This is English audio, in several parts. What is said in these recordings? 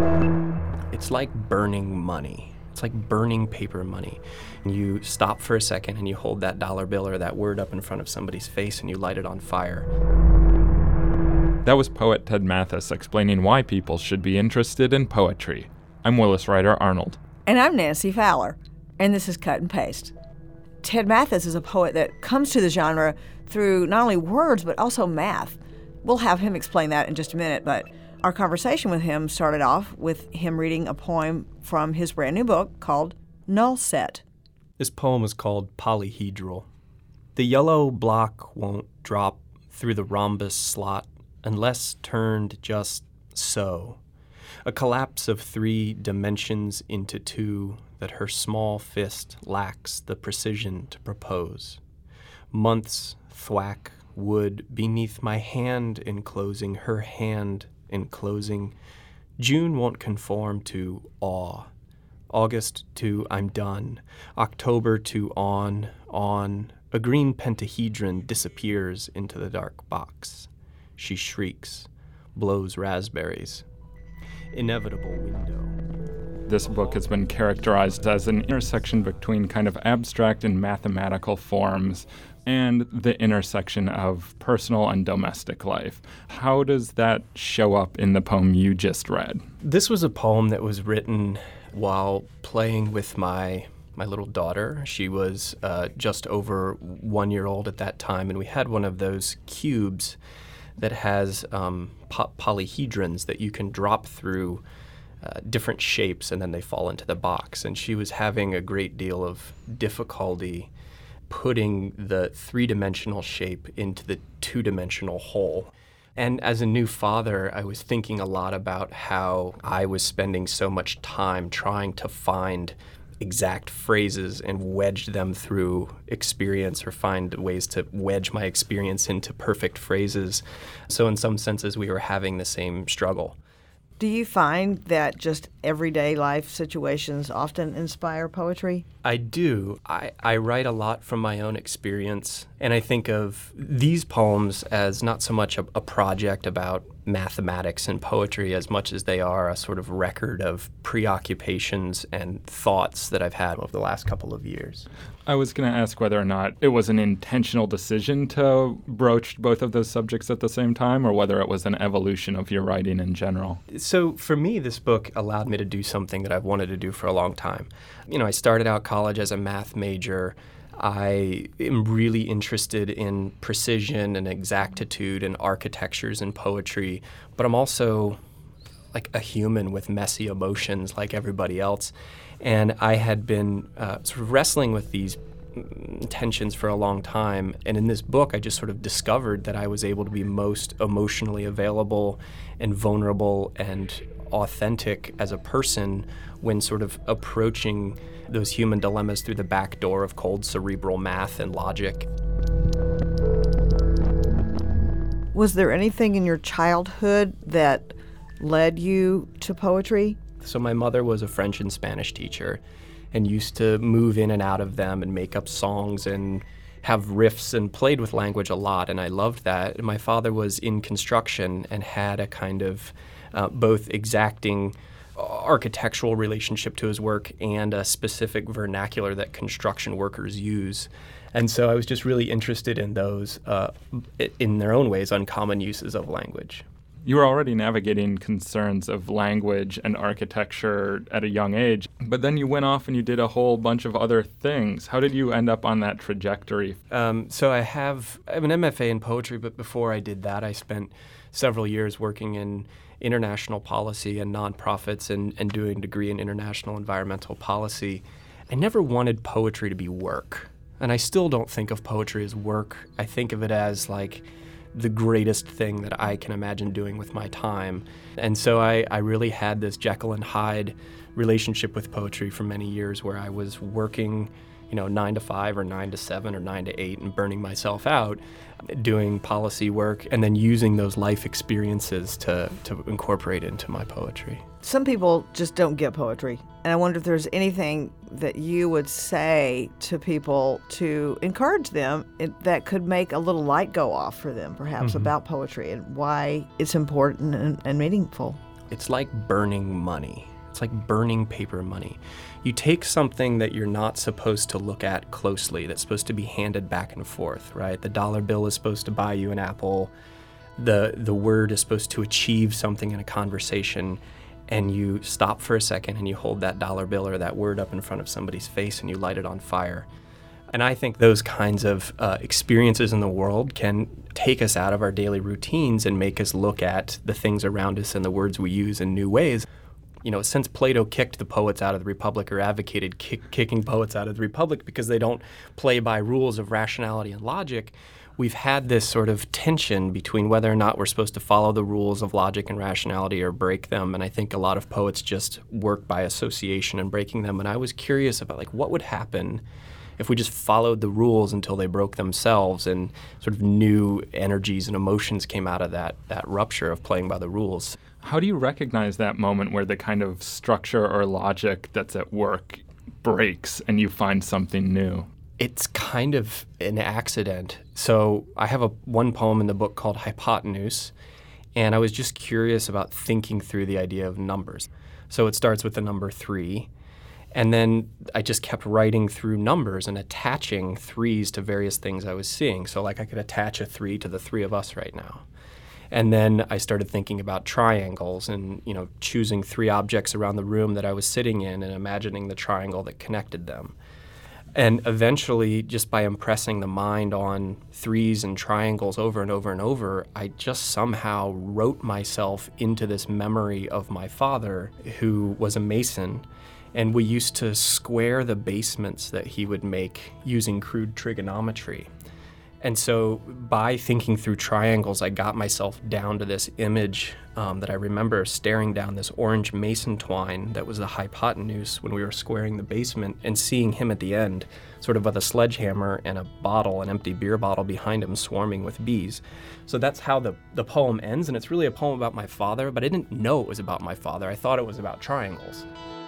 It's like burning money. It's like burning paper money. You stop for a second and you hold that dollar bill or that word up in front of somebody's face and you light it on fire. That was poet Ted Mathis explaining why people should be interested in poetry. I'm Willis Ryder Arnold. And I'm Nancy Fowler, and this is Cut and Paste. Ted Mathis is a poet that comes to the genre through not only words, but also math. We'll have him explain that in just a minute, but our conversation with him started off with him reading a poem from his brand new book called Null Set. This poem is called Polyhedral. The yellow block won't drop through the rhombus slot unless turned just so. A collapse of 3 dimensions into 2 that her small fist lacks the precision to propose. Months thwack wood beneath my hand enclosing her hand enclosing. June won't conform to awe. August to I'm done. October to on. A green pentahedron disappears into the dark box. She shrieks, blows raspberries. Inevitable window. This book has been characterized as an intersection between kind of abstract and mathematical forms and the intersection of personal and domestic life. How does that show up in the poem you just read? This was a poem that was written while playing with my little daughter. She was just over 1 year old at that time, and we had one of those cubes that has polyhedrons that you can drop through different shapes and then they fall into the box. And she was having a great deal of difficulty putting the 3-dimensional shape into the 2-dimensional whole. And as a new father, I was thinking a lot about how I was spending so much time trying to find exact phrases and wedge them through experience or find ways to wedge my experience into perfect phrases. So in some senses, we were having the same struggle. Do you find that just everyday life situations often inspire poetry? I do. I write a lot from my own experience, and I think of these poems as not so much a project about mathematics and poetry as much as they are a sort of record of preoccupations and thoughts that I've had over the last couple of years. I was going to ask whether or not it was an intentional decision to broach both of those subjects at the same time, or whether it was an evolution of your writing in general. So for me, this book allowed me to do something that I've wanted to do for a long time. You know, I started out college as a math major. I am really interested in precision and exactitude and architectures and poetry, but I'm also like a human with messy emotions like everybody else. And I had been sort of wrestling with these tensions for a long time. And in this book, I just sort of discovered that I was able to be most emotionally available and vulnerable and authentic as a person when sort of approaching those human dilemmas through the back door of cold cerebral math and logic. Was there anything in your childhood that led you to poetry? So my mother was a French and Spanish teacher and used to move in and out of them and make up songs and have riffs and played with language a lot, and I loved that. And my father was in construction and had a kind of both exacting architectural relationship to his work and a specific vernacular that construction workers use. And so I was just really interested in those, in their own ways, uncommon uses of language. You were already navigating concerns of language and architecture at a young age, but then you went off and you did a whole bunch of other things. How did you end up on that trajectory? So I have an MFA in poetry, but before I did that, I spent several years working in international policy and nonprofits and doing a degree in international environmental policy. I never wanted poetry to be work, and I still don't think of poetry as work. I think of it as like the greatest thing that I can imagine doing with my time. And so I really had this Jekyll and Hyde relationship with poetry for many years where I was working, 9 to 5 or 9 to 7 or 9 to 8 and burning myself out doing policy work and then using those life experiences to incorporate into my poetry. Some people just don't get poetry. And I wonder if there's anything that you would say to people to encourage them that could make a little light go off for them, perhaps, about poetry and why it's important and meaningful. it's like burning money. It's like burning paper money. You take something that you're not supposed to look at closely, that's supposed to be handed back and forth, right? The dollar bill is supposed to buy you an apple. The word is supposed to achieve something in a conversation, and you stop for a second and you hold that dollar bill or that word up in front of somebody's face and you light it on fire. And I think those kinds of experiences in the world can take us out of our daily routines and make us look at the things around us and the words we use in new ways. You know, since Plato kicked the poets out of the Republic, or advocated kicking poets out of the Republic because they don't play by rules of rationality and logic, we've had this sort of tension between whether or not we're supposed to follow the rules of logic and rationality or break them. And I think a lot of poets just work by association and breaking them. And I was curious about, like, what would happen if we just followed the rules until they broke themselves and sort of new energies and emotions came out of that rupture of playing by the rules. How do you recognize that moment where the kind of structure or logic that's at work breaks and you find something new? It's kind of an accident. So I have one poem in the book called Hypotenuse, and I was just curious about thinking through the idea of numbers. So it starts with the number 3, and then I just kept writing through numbers and attaching 3s to various things I was seeing. So like I could attach a 3 to the 3 of us right now. And then I started thinking about triangles and, you know, choosing 3 objects around the room that I was sitting in and imagining the triangle that connected them. And eventually, just by impressing the mind on 3s and triangles over and over and over, I just somehow wrote myself into this memory of my father, who was a mason. And we used to square the basements that he would make using crude trigonometry. And so by thinking through triangles, I got myself down to this image that I remember staring down this orange mason twine that was the hypotenuse when we were squaring the basement, and seeing him at the end, sort of with a sledgehammer and a bottle, an empty beer bottle behind him, swarming with bees. So that's how the poem ends, and it's really a poem about my father, but I didn't know it was about my father. I thought it was about triangles.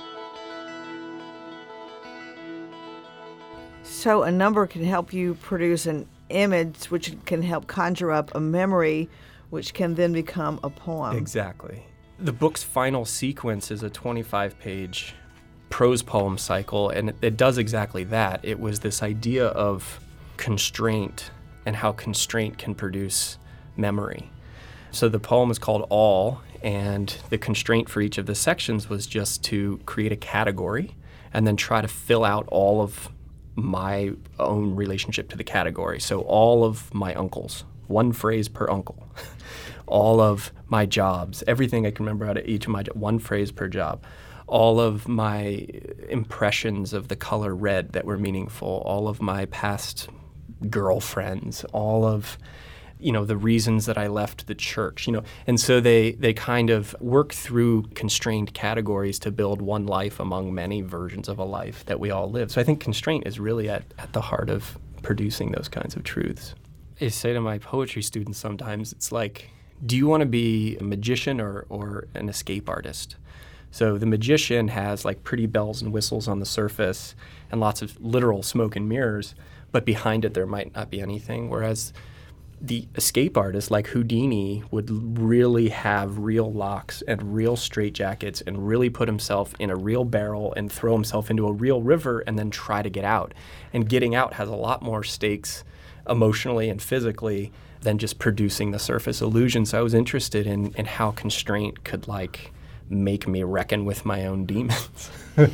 So a number can help you produce an image, which can help conjure up a memory, which can then become a poem. Exactly. The book's final sequence is a 25-page prose poem cycle, and it does exactly that. It was this idea of constraint and how constraint can produce memory. So the poem is called All, and the constraint for each of the sections was just to create a category and then try to fill out all of my own relationship to the category. So all of my uncles, one phrase per uncle. All of my jobs, everything I can remember out of each of my one phrase per job. All of my impressions of the color red that were meaningful. All of my past girlfriends. All of, you know, the reasons that I left the church, you know. And so they kind of work through constrained categories to build one life among many versions of a life that we all live. So I think constraint is really at the heart of producing those kinds of truths. I say to my poetry students sometimes, it's like, do you want to be a magician or an escape artist? So the magician has like pretty bells and whistles on the surface and lots of literal smoke and mirrors, but behind it there might not be anything, whereas the escape artist, like Houdini, would really have real locks and real straitjackets and really put himself in a real barrel and throw himself into a real river and then try to get out. And getting out has a lot more stakes emotionally and physically than just producing the surface illusion. So I was interested in how constraint could like make me reckon with my own demons.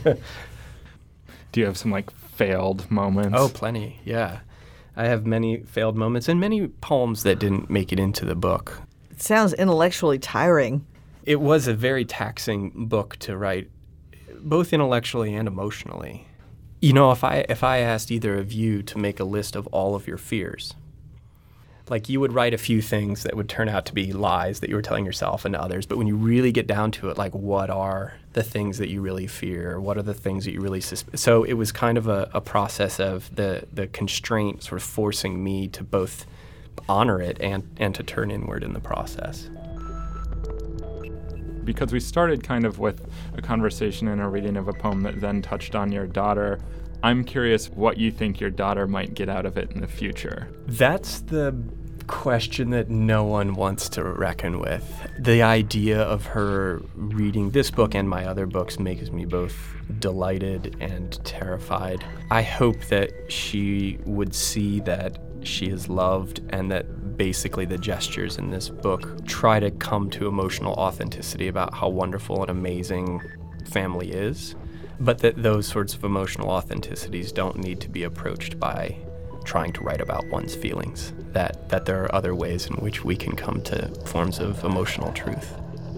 Do you have some like failed moments? Oh, plenty, yeah. I have many failed moments and many poems that didn't make it into the book. It sounds intellectually tiring. It was a very taxing book to write, both intellectually and emotionally. You know, if I asked either of you to make a list of all of your fears, like you would write a few things that would turn out to be lies that you were telling yourself and to others, but when you really get down to it, like what are the things that you really fear? What are the things that you really So it was kind of a process of the constraint sort of forcing me to both honor it and to turn inward in the process. Because we started kind of with a conversation and a reading of a poem that then touched on your daughter, I'm curious what you think your daughter might get out of it in the future. That's the question that no one wants to reckon with. The idea of her reading this book and my other books makes me both delighted and terrified. I hope that she would see that she is loved and that basically the gestures in this book try to come to emotional authenticity about how wonderful and amazing family is, but that those sorts of emotional authenticities don't need to be approached by trying to write about one's feelings, that there are other ways in which we can come to forms of emotional truth.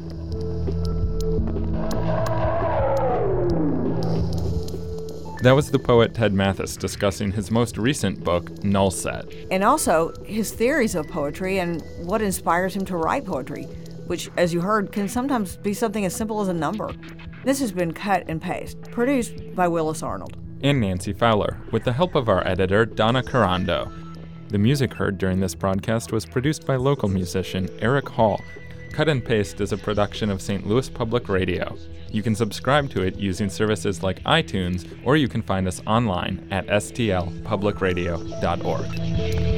That was the poet Ted Mathis discussing his most recent book, Nullset. And also his theories of poetry and what inspires him to write poetry, which, as you heard, can sometimes be something as simple as a number. This has been Cut and Paste, produced by Willis Arnold And Nancy Fowler, with the help of our editor, Donna Carando. The music heard during this broadcast was produced by local musician Eric Hall. Cut and Paste is a production of St. Louis Public Radio. You can subscribe to it using services like iTunes, or you can find us online at stlpublicradio.org.